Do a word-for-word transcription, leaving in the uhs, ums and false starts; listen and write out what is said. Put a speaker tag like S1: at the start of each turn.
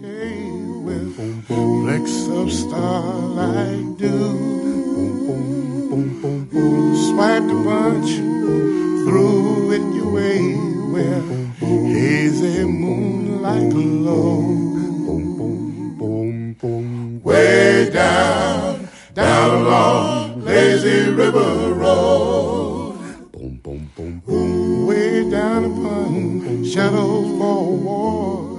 S1: Hey, with flecks of starlight dew, swiped a bunch, threw it your way, where hazy moonlight glow. Way down, down along lazy river road, way down upon shadows for war.